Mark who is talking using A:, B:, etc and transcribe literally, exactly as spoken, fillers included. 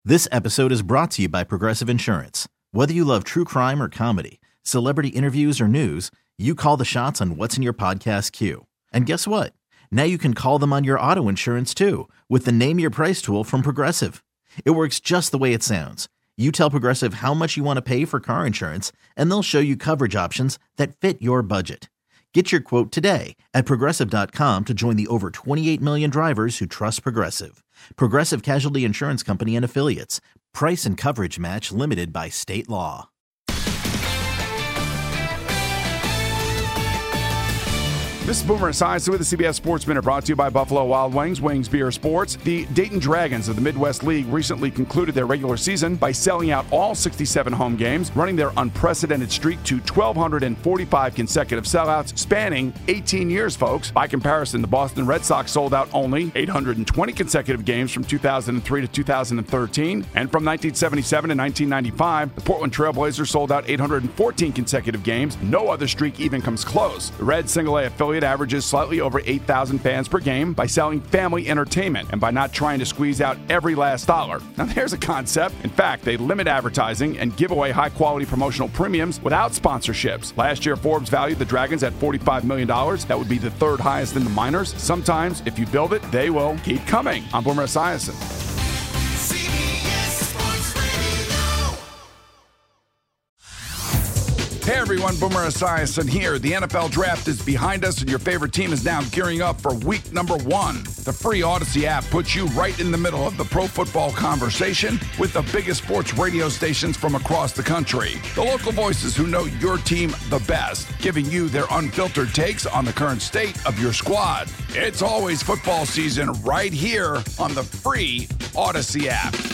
A: This episode is brought to you by Progressive Insurance. Whether you love true crime or comedy, celebrity interviews or news, you call the shots on what's in your podcast queue. And guess what? Now you can call them on your auto insurance too with the Name Your Price tool from Progressive. It works just the way it sounds. You tell Progressive how much you want to pay for car insurance, and they'll show you coverage options that fit your budget. Get your quote today at Progressive dot com to join the over twenty-eight million drivers who trust Progressive. Progressive Casualty Insurance Company and Affiliates. Price and coverage match limited by state law.
B: This is Boomer Esiason with the C B S Sports Minute, brought to you by Buffalo Wild Wings, Wings Beer Sports. The Dayton Dragons of the Midwest League recently concluded their regular season by selling out all sixty-seven home games, running their unprecedented streak to one thousand two hundred forty-five consecutive sellouts, spanning eighteen years, folks. By comparison, the Boston Red Sox sold out only eight hundred twenty consecutive games from two thousand three to two thousand thirteen, and from nineteen seventy-seven to nineteen ninety-five, the Portland Trail Blazers sold out eight hundred fourteen consecutive games. No other streak even comes close. The Red single-A affiliate averages slightly over eight thousand fans per game by selling family entertainment and by not trying to squeeze out every last dollar. Now, there's a concept. In fact, they limit advertising and give away high-quality promotional premiums without sponsorships. Last year, Forbes valued the Dragons at forty-five million dollars. That would be the third highest in the minors. Sometimes, if you build it, they will keep coming. I'm Boomer Esiason. Hey everyone, Boomer Esiason here. The N F L Draft is behind us and your favorite team is now gearing up for week number one. The free Odyssey app puts you right in the middle of the pro football conversation with the biggest sports radio stations from across the country. The local voices who know your team the best, giving you their unfiltered takes on the current state of your squad. It's always football season right here on the free Odyssey app.